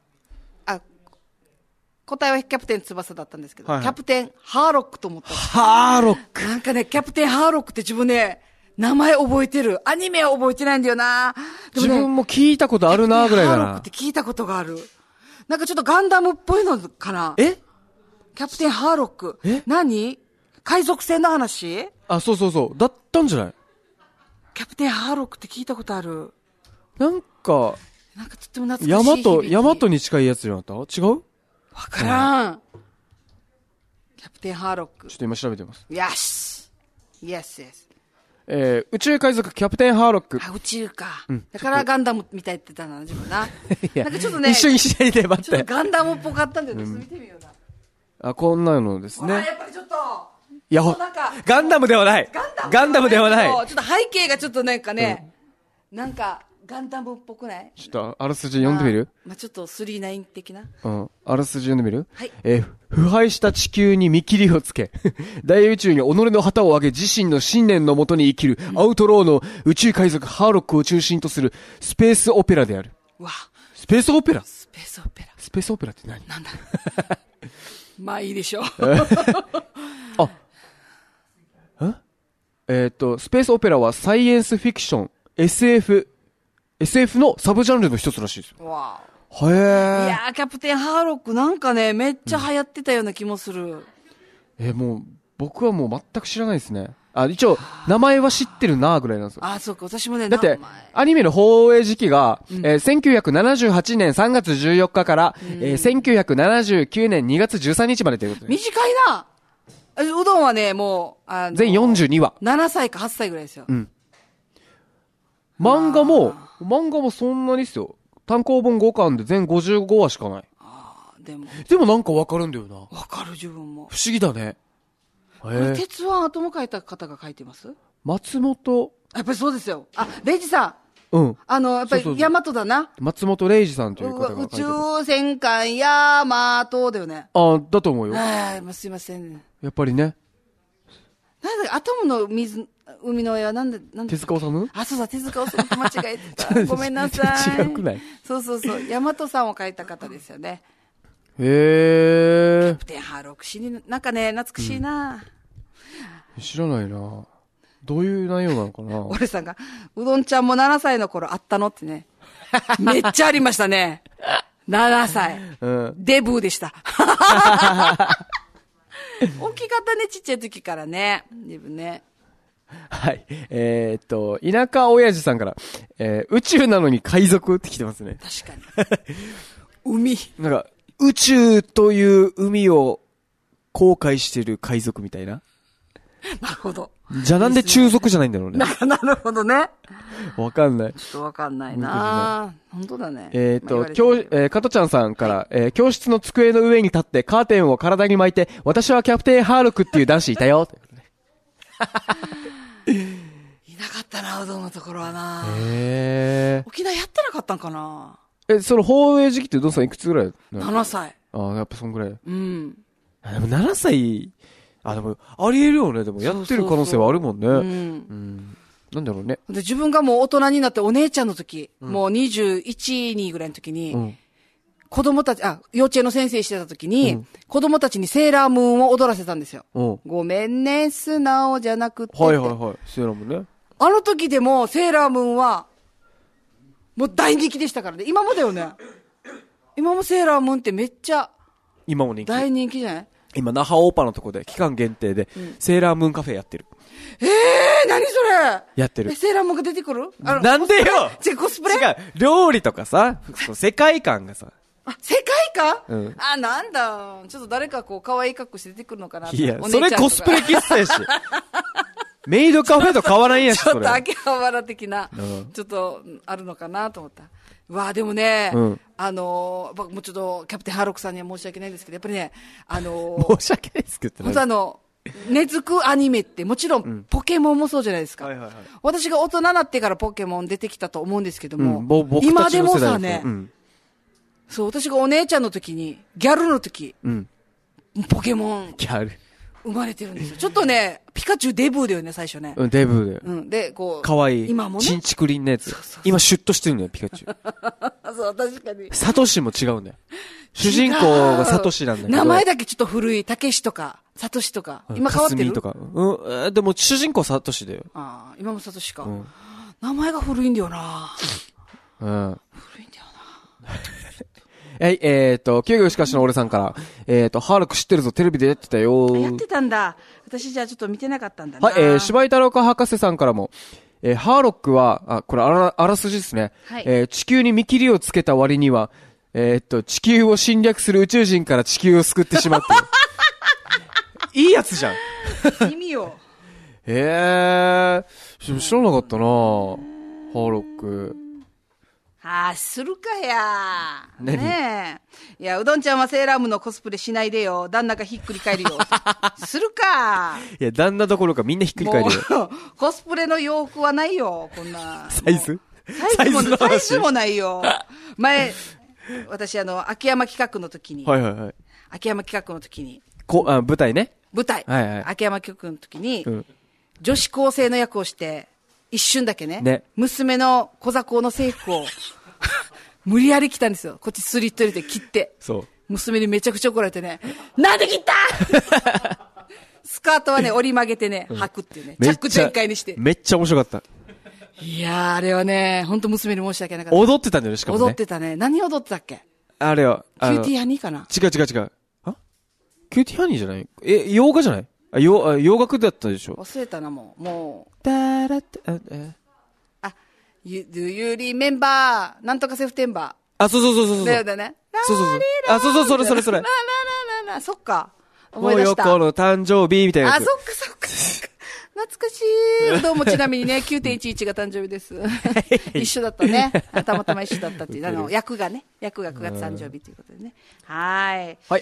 答えはキャプテン翼だったんですけど、キャプテンハーロックと思った。 ハーロックなんかね、キャプテンハーロックって自分ね、名前覚えてる。アニメは覚えてないんだよな。 でもね、自分も聞いたことあるなぐらいだな。 ハーロックって聞いたことがある。なんかちょっとガンダムっぽいのかな。 キャプテンハーロック。何海賊船の話？ そうそうそう。だったんじゃない？ キャプテンハーロックって聞いたことある。 なんかとっても懐かしいヤマトに近いやつじゃなかった？違う？ わからん。キャプテンハーロック。 ちょっと今調べてます。 よし。イエスイエス。 宇宙海賊キャプテンハーロック。 宇宙か。だからガンダムみたいって言ってたな、自分な。なんかちょっとね。 一緒に左で待って。 ちょっとガンダムっぽかったんで、ちょっと見てみような。 こんなのですね。 やっぱりちょっと。 いや、ガンダムではない。ガンダムではない。 ちょっと背景がちょっとなんかね、なんか、ガンダムっぽくない？ ちょっと、あらすじ読んでみる？ ちょっと39的な。 あらすじ読んでみる？ はい。 腐敗した地球に見切りをつけ、大宇宙に己の旗を上げ自身の信念のもとに生きるアウトローの宇宙海賊ハーロックを中心とするスペースオペラである。スペースオペラ？ スペースオペラ。 スペースオペラって何？ なんだまあいいでしょう。 スペースオペラはサイエンスフィクション、SF のサブジャンルの一つらしいですよ。 わー。へー。 いやー、キャプテンハーロックなんかね、めっちゃ流行ってたような気もする。 もう、僕はもう全く知らないですね。一応、名前は知ってるなーぐらいなんですよ。 そうか、私もね、 だって、アニメの放映時期が、1978年3月14日から、1979年2月13日までということで。 短いな。うどんはね、もう、 全42話。 7歳か8歳ぐらいですよ。 漫画もそんなにっすよ。単行本5巻で全55話しかない。でもなんかわかるんだよな。 わかる、自分も。 不思議だね。 鉄腕アトム書いた方が書いてます？ 松本。 やっぱりそうですよ。レイジさん。やっぱりヤマトだな。 松本零士さんという方が書いてます。 宇宙戦艦ヤマトだよね。 だと思うよ。 すいません。 やっぱりね。 なんだアトムの海の絵はなんで手塚治虫？ そうだ、手塚治虫と間違えてた。ごめんなさい。 違くない？ そう。ヤマトさんを書いた方ですよね。 へー。 キャプテンハーロックなんかね、懐かしいな。 知らないな。どういう内容なのかな。 俺さんが、うどんちゃんも7歳の頃あったのってね。めっちゃありましたね。7歳。デブーでした。大きかったね、ちっちゃい時からね。自分ね。 はい。田舎親父さんから、宇宙なのに海賊って来てますね。 確かに。海。 なんか、宇宙という海を航海してる海賊みたいな。 なるほど。 じゃあなんで中族じゃないんだろうね。 なるほどね。 わかんない。 ちょっとわかんないな。本当だね。 加トちゃんさんから、教室の机の上に立ってカーテンを体に巻いて、私はキャプテンハーロックっていう男子いたよ。 いなかったな、うどんのところはな。沖縄やってなかったんかな。 その放映時期ってうどんさんいくつぐらい ？7歳。 やっぱそんぐらい。 うん。 でも7歳、でも、あり得るよね。でも、やってる可能性はあるもんね。なんだろうね。 で、自分がもう大人になってお姉ちゃんの時、もう21、2ぐらいの時に、子供たち、幼稚園の先生してた時に、子供たちにセーラームーンを踊らせたんですよ。ごめんね、素直じゃなくて。 はい。セーラームーンね。 あの時でも、セーラームーンは、もう大人気でしたからね。今もだよね。今もセーラームーンってめっちゃ今も人気。 大人気じゃない？ 今、那覇オーパのとこで、期間限定で、セーラームーンカフェやってる。 何それ？ やってる。 セーラームーンが出てくる？ なんでよ！ コスプレ？ 違う。料理とかさ、世界観がさ。 世界観？ うん。 なんだ。ちょっと誰かこう、可愛い格好して出てくるのかな。 いや、それコスプレ喫茶やし。メイドカフェと変わらんやし、それ。 ちょっと秋葉原的な、ちょっと、あるのかなと思った。うわでもね、もうちょっと、キャプテンハーロックさんには申し訳ないんですけど、やっぱりね、 申し訳ないですけど、 本当根付くアニメってもちろんポケモンもそうじゃないですか。私が大人になってからポケモン出てきたと思うんですけども、今でもさね、そう、私がお姉ちゃんの時に、ギャルの時、ポケモン。 ギャル。 生まれてるんですよ。ちょっとね、ピカチュウデブーだよね、最初ね。 デブーだよ。 で、こう。 かわいい。 今もね。 チンチクリンのやつ。今シュッとしてるんだよ、ピカチュウ。 そう、確かに。 サトシも違うんだよ。主人公がサトシなんだけど。 名前だけちょっと古い、タケシとか、サトシとか。今変わってる？ とか。でも主人公サトシだよ。 今もサトシか。名前が古いんだよな。古いんだよな。 はい、九行しかしの俺さんから、ハーロック知ってるぞ、テレビでやってたよ。 やってたんだ。私じゃあちょっと見てなかったんだな。 はい、芝居太郎か博士さんからも、ハーロックは、これあらすじですね。はい、地球に見切りをつけた割には、地球を侵略する宇宙人から地球を救ってしまっていいやつじゃん。 意味よ。 知らなかったなハーロック。 するかや。ねえ。いや、うどんちゃんはセーラームのコスプレしないでよ。旦那がひっくり返るよ。するか。 いや、旦那どころかみんなひっくり返るよ。 コスプレの洋服はないよ、こんな。 サイズサイズもないよ。前、私秋山企画の時に。秋山企画の時に。 舞台ね。 舞台。秋山企画の時に、女子高生の役をして、一瞬だけね、娘の小座校の制服を無理やり着たんですよ。こっちスリット入れて切って。娘にめちゃくちゃ怒られてね、なんで切ったスカートはね、折り曲げてね、履くっていうね。チャック全開にして。 めっちゃ面白かった。 いやー、あれはね、ほんと娘に申し訳なかった。 踊ってたんだよね、しかもね。 踊ってたね。何踊ってたっけ？ あれは。 キューティーハニーかな？ 違う。キューティーハニーじゃない？洋画じゃない？洋楽だったでしょ。 忘れたな、もう。 だらって、 Do you remember? なんとかセプテンバー。そう。 だよね。 そう。それ。 そっか。 思い出した。もう横の誕生日みたいなやつ。 そっか。懐かしい。どうもちなみにね、9.11 が誕生日です。一緒だったね。たまたま一緒だったっていう。役が9月誕生日ということでね。はい。 はい、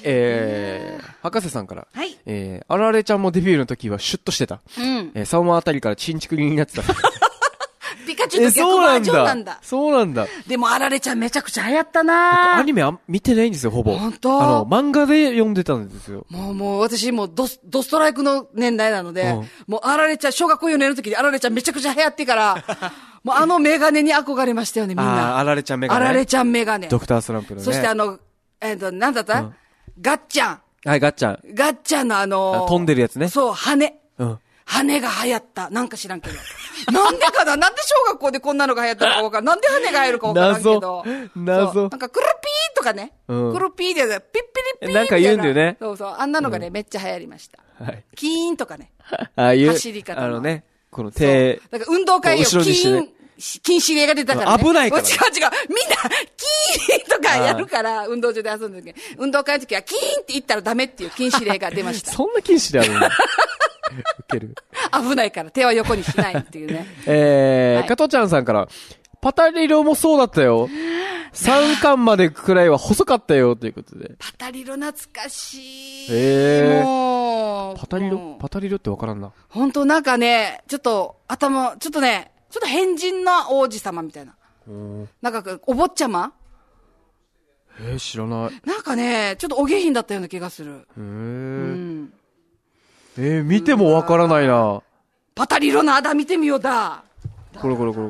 博士さんから。はい。あられちゃんもデビューの時はシュッとしてた。サーマーあたりからチンチクリになってた。 ピカチュウと逆バージョンなんだ。 そうなんだ。 でもあられちゃんめちゃくちゃ流行ったなアニメ見てないんですよ、ほぼ。 本当？ 漫画で読んでたんですよ。 もう私ドストライクの年代なので、もうあられちゃん、小学校4年の時にあられちゃんめちゃくちゃ流行ってから、もうメガネに憧れましたよね、みんな。 あられちゃんメガネ。 あられちゃんメガネ。 ドクタースランプのね。 そしてなんだったガッチャン。 はい、ガッチャン。 ガッチャンの飛んでるやつね。 そう、羽。羽が流行った。なんか知らんけど。なんでかな？なんで小学校でこんなのが流行ったのかわかんない。なんで羽が流行るかわからんけど。 謎。 なんかクルピーとかね。クルピーで、ピッピリピーなんか言うんだよね。 そう。あんなのがね、めっちゃ流行りました。 はい。 キーンとかね。 ああいう。 走り方の。 この手。 だから運動会よ、キーン。禁止令が出たからね。 危ないから。 違う。みんな、キーンとかやるから、運動場で遊んでるけど、運動会の時はキーンって言ったらダメっていう禁止令が出ました。 そんな禁止令あるの？ウケる。 危ないから、手は横にしないっていうね。 加藤ちゃんさんから、パタリロもそうだったよ。3巻までくらいは細かったよ、ということで。 パタリロ懐かしい。もう。 パタリロってわからんな。 本当なんかね、ちょっと変人な王子様みたいな。なんか、お坊ちゃま？ 知らない。 なんかね、ちょっとお下品だったような気がする。 見てもわからないな。 パタリロのあだ見てみようだ。 これ。あ、本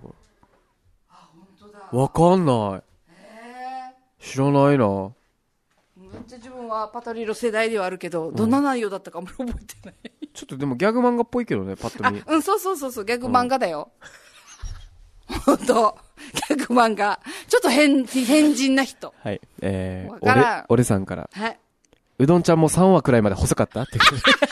当だ。わかんない。知らないな。 めっちゃ自分はパタリロ世代ではあるけど、どんな内容だったかも覚えてない。 ちょっとでもギャグ漫画っぽいけどね、パッと見。 そう、ギャグ漫画だよ。本当ギャグ漫画。ちょっと変人な人。 はい。俺さんから。 はい。 うどんちゃんも3話くらいまで細かったって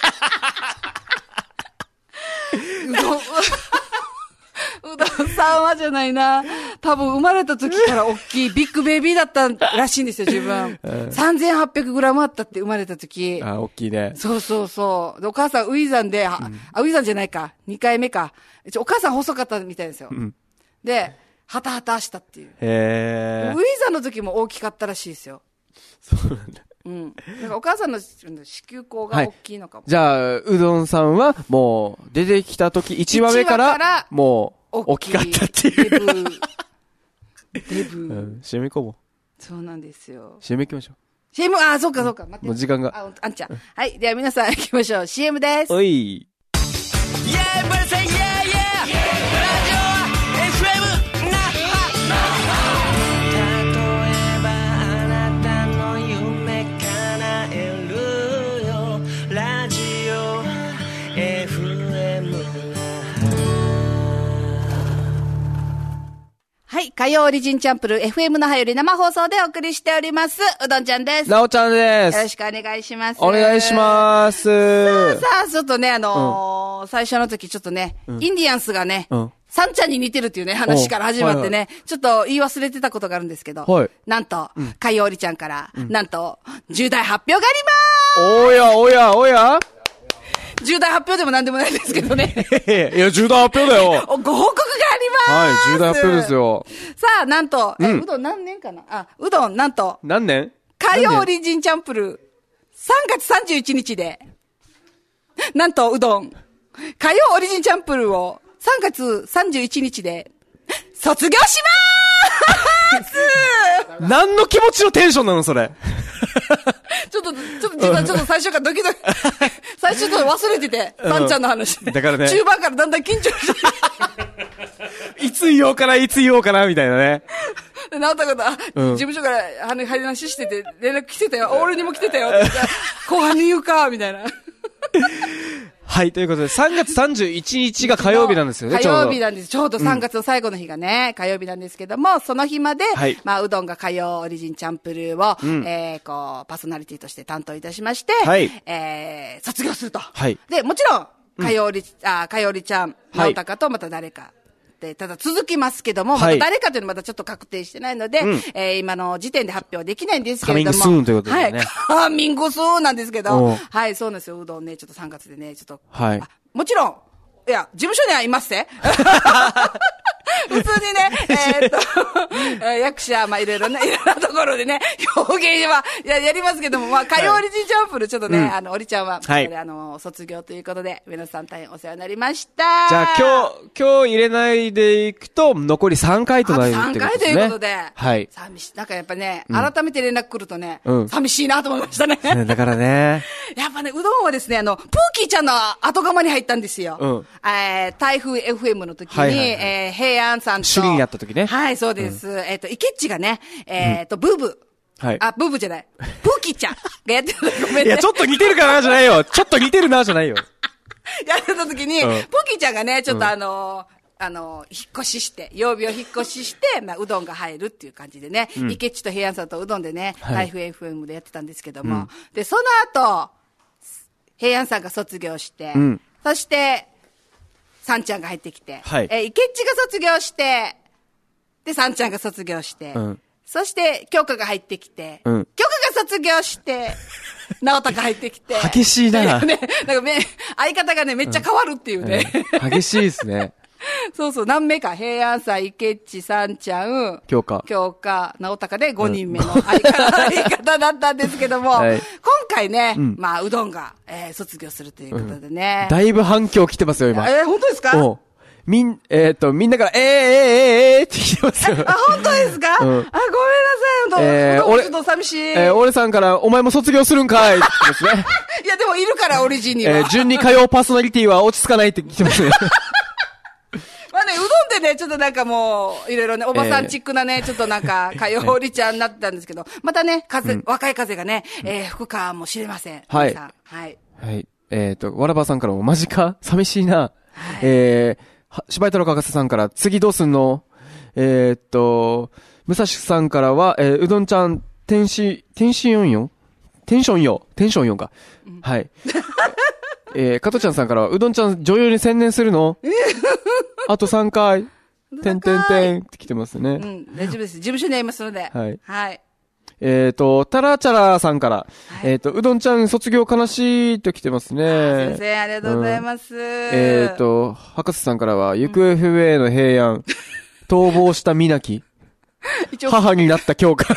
うどん3話じゃないな。多分生まれた時から大きいビッグベイビーだったらしいんですよ、自分。3800グラムあったって生まれた時。 大きいね。 そうそうそう。でお母さんウィザンで、ウィザンじゃないか。2回目か。お母さん細かったみたいですよ。で、ハタハタしたっていう。ウィザンの時も大きかったらしいですよ。 そうなんだ。 なんかお母さんの子宮口が大きいのかも。 じゃあ、うどんさんはもう出てきた時1話目からもう大きかったっていう。デブ。CM 行こうも。 そうなんですよ。 CM 行きましょう。 CM、そうかそうか。待って。 もう時間が。 あんちゃん。はい。では皆さん行きましょう。CM です。 おい。 イェーイバルセイイェーイイェーイラジオは FM 那覇例えばあなたの夢叶えるよラジオ FM はい。火曜オリジンチャンプル FM 那覇より生放送でお送りしております。うどんちゃんです。 なおちゃんです。 よろしくお願いします。 お願いします。 さあ、ちょっとね、最初の時ちょっとね、インディアンスがね、サンちゃんに似てるっていうね、話から始まってね、ちょっと言い忘れてたことがあるんですけど、なんと、火曜オリちゃんから、なんと、重大発表がありまーす。 おやおやおや重大発表でもなんでもないですけどね。 いや、重大発表だよ。 ご報告があります。 はい、重大発表ですよ。 さあ、なんと、うどん何年かなうどん、なんと。 何年火曜オリジンチャンプル、3月31日で、なんと、うどん、火曜オリジンチャンプルを3月31日で、卒業しまーす何の気持ちのテンションなのそれ。 ちょっと最初からドキドキ。最初ちょっと忘れてて、サンちゃんの話。 だからね。 中盤からだんだん緊張して。 いつ言おうかな、みたいなね。 なおたこと、事務所から話してて、連絡来てたよ。俺にも来てたよ。後半に言うか、みたいな。 はい、ということで、3月31日が火曜日なんですよね、 火曜日なんです。ちょうど3月の最後の日がね、火曜日なんですけども、その日まで、まあ、うどんが火曜オリジンチャンプルーを、こう、パーソナリティとして担当いたしまして、卒業すると。で、もちろん、火曜オリちゃん、なおたかとまた誰か。ただ続きますけども、また誰かというのはまだちょっと確定してないので、今の時点で発表できないんですけれども。 カミングスーンということですね。 はい。カミングスーンなんですけど、はい、そうなんですよ。うどんね、ちょっと3月でね、ちょっと。はい。もちろん、いや、事務所にはいますね。普通にね、役者、まあ、いろいろなところでね、表現は、やりますけども、まあ、火曜オリジンチャンプル、ちょっとね、オリちゃんは、卒業ということで、皆さん大変お世話になりました。 じゃあ、今日入れないでいくと、残り3回となるってことですね。3回ということで、 はい。寂しい。なんかやっぱね、改めて連絡来るとね、寂しいなと思いましたね。 だからね。 やっぱね、うどんはですね、プーキーちゃんの後釜に入ったんですよ。台風 FM の時に、平安さんと。 主任やった時ね。 はい、そうです。イケッチがね、ブーブ。はい。ブーブじゃない。プーキーちゃんがやってた時、ごめんね。 いや、ちょっと似てるかなじゃないよ。ちょっと似てるなじゃないよ。 やってた時に、プーキーちゃんがね、ちょっと引っ越しして、曜日を引っ越しして、まあ、うどんが入るっていう感じでね、イケッチと平安さんとうどんでね、台風 FM でやってたんですけども、で、その後、平安さんが卒業して、そして、サンちゃんが入ってきて、イケッチが卒業して、で、サンちゃんが卒業して、そして、京香が入ってきて、京香が卒業して、直太が入ってきて。 激しいな。 なんか相方がね、めっちゃ変わるっていうね。 激しいですね。 そうそう、何名か、平安さん、イケッチ、サンちゃん、京香、直太で5人目の相方だったんですけども、今回ね、まあ、うどんが、卒業するということでね。 だいぶ反響来てますよ、今。 本当ですか？ みんなから、って来てますよ。 本当ですか？ごめんなさい、ちょっと寂しい。 俺さんから、お前も卒業するんかいってですね。 いや、でもいるから、オリジンには。 順に火曜パーソナリティは落ち着かないって来てますね。 まあね、うどんでね、ちょっとなんかもう、いろいろね、おばさんチックなね、ちょっとなんか、火曜りちゃんになってたんですけど、またね、若い風がね、吹くかもしれません。 はい。はい。わらばさんからも、マジか寂しいな。柴井太郎かかせさんから、次どうすんの？武蔵さんからは、うどんちゃん、天津4よテンション4か。はい。加トちゃんさんからは、うどんちゃん女優に専念するのあと3回。てんって来てますね。 大丈夫です。事務所にありますので。 はい。 はい。 タラチャラさんから、うどんちゃん卒業悲しいと来てますね。 先生、ありがとうございます。 博士さんからは、行方不明の平安、逃亡したみなき、母になった京香。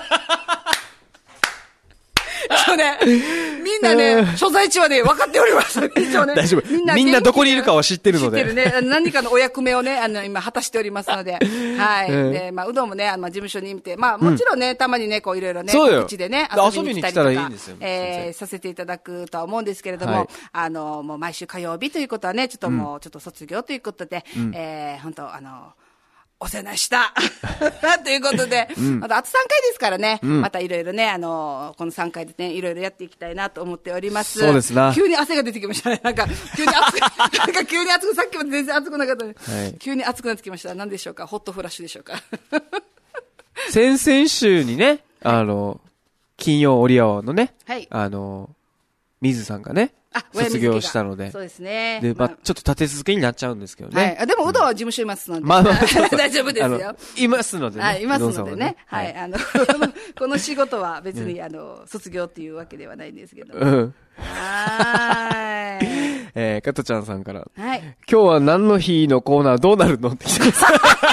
みんなね、所在地はね、分かっております。 大丈夫。みんなどこにいるかは知ってるので。 知ってるね。何かのお役目をね、今果たしておりますので。はい。で、うどんもね、事務所に見て、もちろんね、たまにね、こういろいろね、告知でね、遊びに来たりとか、させていただくとは思うんですけれども、もう毎週火曜日ということはね、ちょっと卒業ということで、本当お世話した。ということで、またあと3回ですからね、またいろいろね、この3回でね、いろいろやっていきたいなと思っております。 そうですな。 急に汗が出てきましたね。急に熱く、さっきまで全然熱くなかったので、急に熱くなってきました。何でしょうか？ホットフラッシュでしょうか？ 先々週にね、金曜オリアワのね、水さんがね、卒業したので。 そうですね。 で、ちょっと立て続けになっちゃうんですけどね。 はい。でも、うどんは事務所いますので。大丈夫ですよ。 いますのでね。 はい、いますのでね。はい。この仕事は別に、卒業っていうわけではないんですけど。はい。 加トちゃんさんから。 はい。 今日は何の日のコーナーどうなるのって来てます。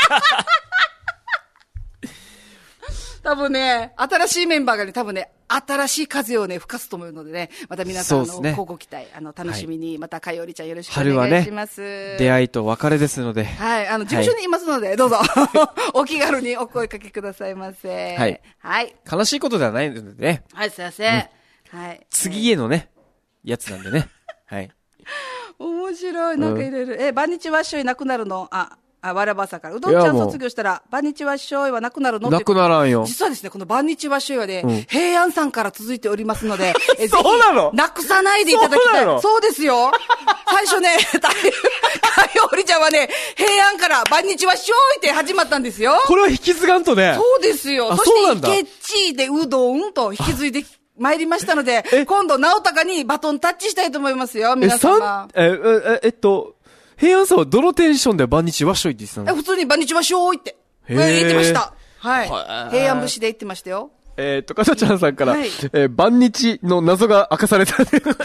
多分ね、新しいメンバーがね、多分ね、新しい風をね、吹かすと思うのでね、また皆さん交互期待、楽しみに、またかよりちゃんよろしくお願いします。 春はね、出会いと別れですので。 はい、事務所にいますので、どうぞ、お気軽にお声かけくださいませ。 はい。 はい。 悲しいことではないのでね。 はい、すいません。はい。 次へのね、やつなんでね。はい。 面白い。なんかいろいろ。晩日はっしょいなくなるの？わらばさから。うどんちゃん卒業したら、晩日わっしょいはなくなるの？ なくならんよ。 実はですね、この晩日わっしょいはね、平安さんから続いておりますので、 そうなの？ なくさないでいただきたい。そうですよ。最初ね、かよりちゃんはね、平安から晩日わっしょいって始まったんですよ。 これは引き継がんとね。 そうですよ。そして、ケッチーでうどんと引き継いで参りましたので、今度、直高にバトンタッチしたいと思いますよ、皆様。 平安さんはどのテンションで晩日わっしょいって言ってたの？ 普通に晩日わっしょいって。言ってました。はい。平安節で言ってましたよ。 加トちゃんさんから、晩日の謎が明かされた。確か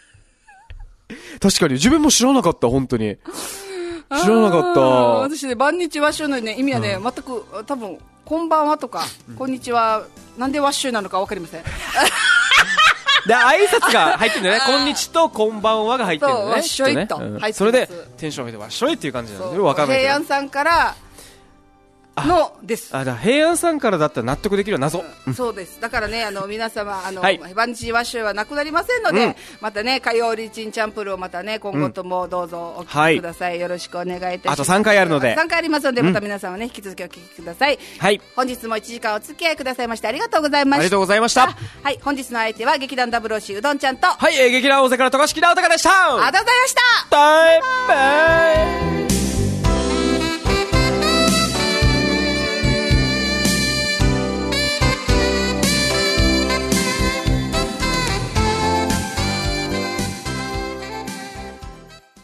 に、自分も知らなかった、本当に。知らなかった。 私ね、晩日わっしょいのね、意味はね、全く、多分、こんばんはとか、こんにちは、なんでわっしょいなのかわかりません。 で、挨拶が入ってるんだよね。こんにちとこんばんはが入ってるんだよね。 わっしょいと。 それで、テンション上げてわっしょいっていう感じなんだよ。わかんないけど。 平安さんから、のです。 だ平安さんからだったら納得できる謎。 そうです。だからね、皆様、晩日わっしょいはなくなりませんので、またね、火曜リチンチャンプルをまたね、今後ともどうぞお聞きください。よろしくお願いいたします。 あと3回あるので。 3回ありますので、また皆さんはね、引き続きお聞きください。はい。本日も1時間お付き合いくださいましてありがとうございました。 ありがとうございました。 はい。本日の相手は劇団ダブルオシうどんちゃんと、 はい、劇団大阪から渡嘉敷直隆でした。 ありがとうございました。 バイバイ。